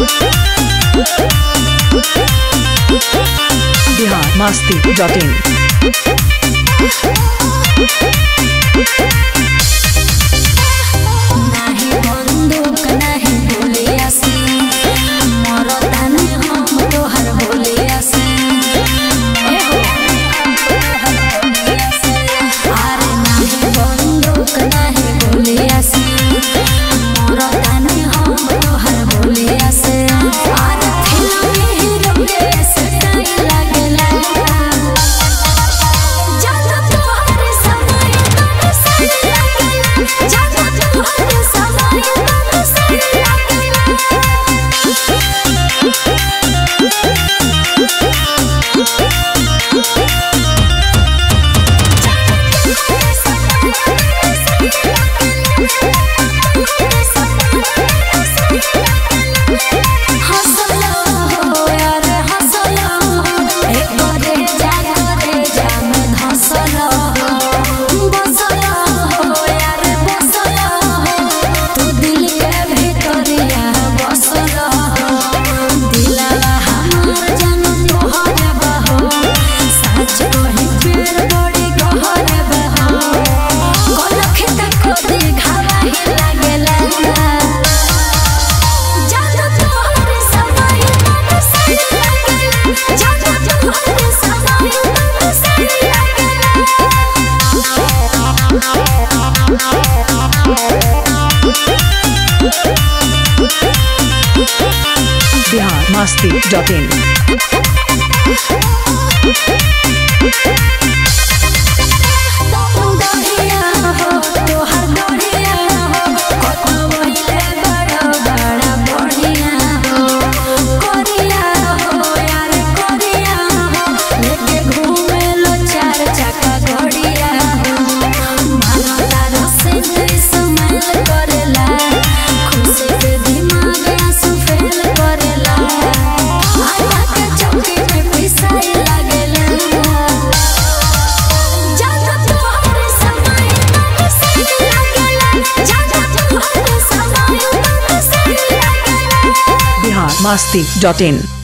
biharmasti.in नाही बंदूक नाही बोले आसे मोरो ताने हम तोहर बोले आसे अरे नाही बंदूक नाही बोले आसे मोरो ताने हम तोहर बोले आसे अरे फिल्म हीरो के स्टाइल लागला जाना तोहर समय तन सही लागला जाना तोहर समय तन सही लागला हंसलो हो यार हंसलो एक करे जा में धंसलो बसलो हो यार बसलो तू दिल के भीतरिया बसलो दिलवा हमार जान तोहर बहो सच कही प्यार बड़ी गहर बहो कलख तक दी घावा ही लागेला जाना तोहर समय तन सही लागला जाना तोहर समय तन सही लागला biharmasti.in दहिया हो तोहर दहिया हो कतो वहिले बड़ा बड़ा बढ़िया हो करिया हो यार करिया हो लेके घूमे लो चार चक्का गड़िया हो मानता रसे स्माइल करेला खुशी के दिमाग आंसू फेल करेला आटा के चौकी में पिसाई लागेला जाना तोहर समय तन सही लागला जाना तोहर समय तन सही लागला biharmasti.in